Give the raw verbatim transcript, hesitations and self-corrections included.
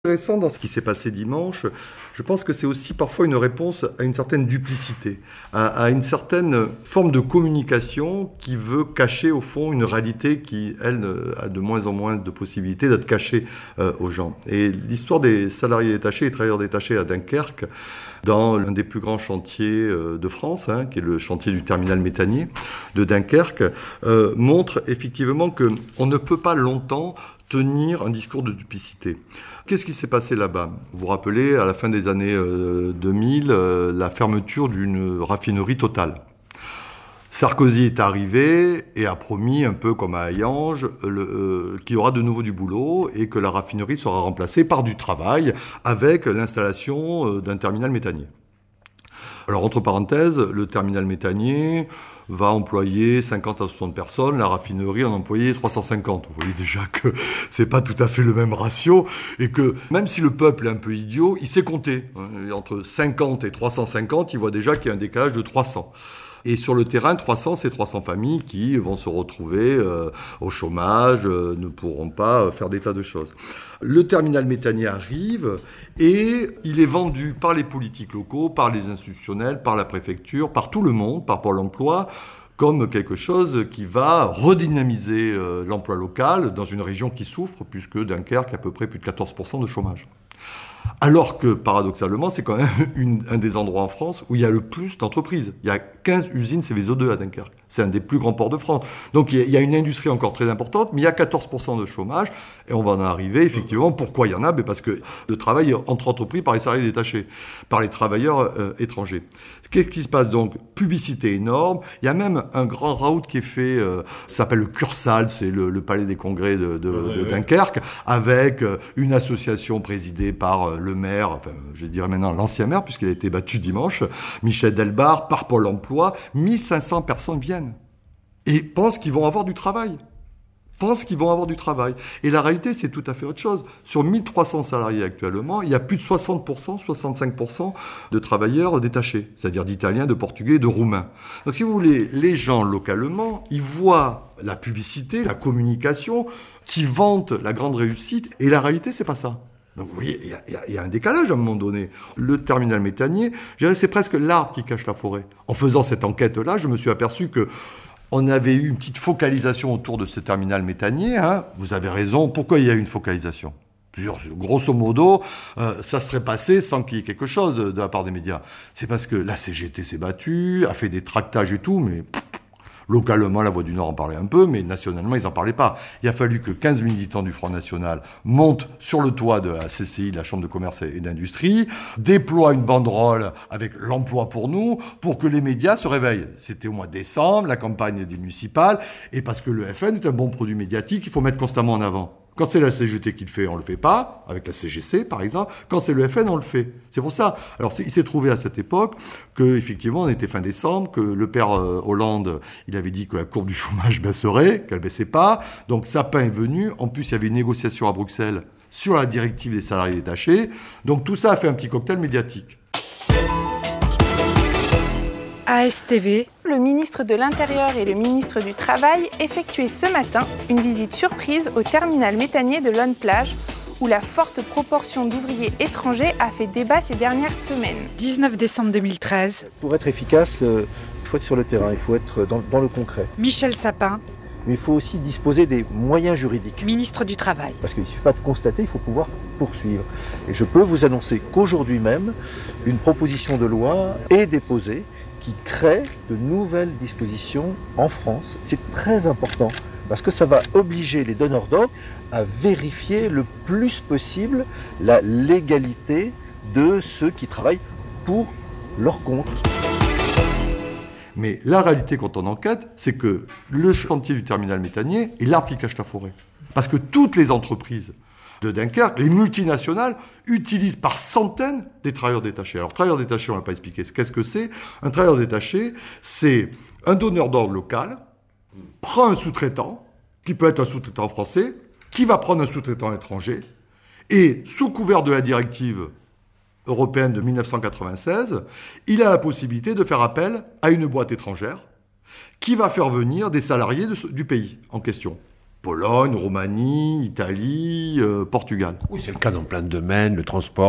Intéressant dans ce qui s'est passé dimanche, je pense que c'est aussi parfois une réponse à une certaine duplicité, à, à une certaine forme de communication qui veut cacher au fond une réalité qui, elle, a de moins en moins de possibilités d'être cachée euh, aux gens. Et l'histoire des salariés détachés et travailleurs détachés à Dunkerque, dans l'un des plus grands chantiers euh, de France, hein, qui est le chantier du terminal méthanier de Dunkerque, euh, montre effectivement qu'on ne peut pas longtemps tenir un discours de duplicité. Qu'est-ce qui s'est passé là-bas ? Vous vous rappelez, à la fin des années euh, deux mille, euh, la fermeture d'une raffinerie Total. Sarkozy est arrivé et a promis, un peu comme à Hayange, le, euh, qu'il y aura de nouveau du boulot et que la raffinerie sera remplacée par du travail avec l'installation euh, d'un terminal méthanier. Alors, entre parenthèses, le terminal méthanier va employer cinquante à soixante personnes, la raffinerie en employait trois cent cinquante. Vous voyez déjà que c'est pas tout à fait le même ratio et que même si le peuple est un peu idiot, il sait compter. Entre cinquante et trois cent cinquante, il voit déjà qu'il y a un décalage de trois cents. Et sur le terrain, trois cents, c'est trois cents familles qui vont se retrouver euh, au chômage, euh, ne pourront pas euh, faire des tas de choses. Le terminal méthanier arrive et il est vendu par les politiques locaux, par les institutionnels, par la préfecture, par tout le monde, par Pôle emploi, comme quelque chose qui va redynamiser euh, l'emploi local dans une région qui souffre, puisque Dunkerque a à peu près plus de quatorze pour cent de chômage. Alors que, paradoxalement, c'est quand même une, un des endroits en France où il y a le plus d'entreprises. Il y a quinze usines C V S O deux à Dunkerque. C'est un des plus grands ports de France. Donc il y a, il y a une industrie encore très importante, mais il y a quatorze pour cent de chômage. Et on va en arriver, effectivement. Pourquoi il y en a ? Ben parce que le travail est entrepris par les salariés détachés, par les travailleurs euh, étrangers. Qu'est-ce qui se passe donc ? Publicité énorme. Il y a même un grand raout qui est fait, euh, ça s'appelle le Cursal, c'est le, le palais des congrès de, de, ouais, de Dunkerque, ouais. Avec euh, une association présidée par euh, le maire, enfin je dirais maintenant l'ancien maire, puisqu'il a été battu dimanche, Michel Delbar, par Pôle emploi. mille cinq cents personnes viennent et pensent qu'ils vont avoir du travail. pensent qu'ils vont avoir du travail. Et la réalité, c'est tout à fait autre chose. Sur mille trois cents salariés actuellement, il y a plus de soixante pour cent, soixante-cinq pour cent de travailleurs détachés, c'est-à-dire d'Italiens, de Portugais, de Roumains. Donc si vous voulez, les gens localement, ils voient la publicité, la communication, qui vante la grande réussite, et la réalité, c'est pas ça. Donc vous voyez, il y, y, y a un décalage à un moment donné. Le terminal méthanier, je dirais, c'est presque l'arbre qui cache la forêt. En faisant cette enquête-là, je me suis aperçu que on avait eu une petite focalisation autour de ce terminal méthanier. Hein. Vous avez raison. Pourquoi il y a eu une focalisation ? Grosso modo, euh, ça serait passé sans qu'il y ait quelque chose de la part des médias. C'est parce que la C G T s'est battue, a fait des tractages et tout, mais pff, localement, la Voix du Nord en parlait un peu, mais nationalement, ils n'en parlaient pas. Il a fallu que quinze militants du Front National montent sur le toit de la C C I, de la Chambre de Commerce et d'Industrie, déploient une banderole avec l'emploi pour nous, pour que les médias se réveillent. C'était au mois de décembre, la campagne des municipales, et parce que le F N est un bon produit médiatique, il faut mettre constamment en avant. Quand c'est la C G T qui le fait, on le fait pas, avec la C G C par exemple. Quand c'est le F N, on le fait. C'est pour ça. Alors il s'est trouvé à cette époque que effectivement on était fin décembre, que le père euh, Hollande, il avait dit que la courbe du chômage baisserait, qu'elle baissait pas. Donc Sapin est venu. En plus, il y avait une négociation à Bruxelles sur la directive des salariés détachés. Donc tout ça a fait un petit cocktail médiatique. A S T V. Le ministre de l'Intérieur et le ministre du Travail effectuaient ce matin une visite surprise au terminal méthanier de Lonne-Plage, où la forte proportion d'ouvriers étrangers a fait débat ces dernières semaines. dix-neuf décembre deux mille treize. Pour être efficace, euh, il faut être sur le terrain, il faut être dans, dans le concret. Michel Sapin. Mais il faut aussi disposer des moyens juridiques. Ministre du Travail. Parce qu'il ne suffit pas de constater, il faut pouvoir poursuivre. Et je peux vous annoncer qu'aujourd'hui même, une proposition de loi est déposée qui crée de nouvelles dispositions en France. C'est très important parce que ça va obliger les donneurs d'ordre à vérifier le plus possible la légalité de ceux qui travaillent pour leur compte. Mais la réalité quand on enquête, c'est que le chantier du terminal méthanier est l'arbre qui cache la forêt. Parce que toutes les entreprises de Dunkerque, les multinationales utilisent par centaines des travailleurs détachés. Alors, travailleurs détachés, on n'a pas expliqué qu'est-ce que c'est. Un travailleur détaché, c'est un donneur d'ordre local, prend un sous-traitant, qui peut être un sous-traitant français, qui va prendre un sous-traitant étranger, et sous couvert de la directive européenne de dix-neuf cent quatre-vingt-seize, il a la possibilité de faire appel à une boîte étrangère, qui va faire venir des salariés de, du pays en question. Pologne, Roumanie, Italie, euh, Portugal. Oui, c'est le cas dans plein de domaines, le transport,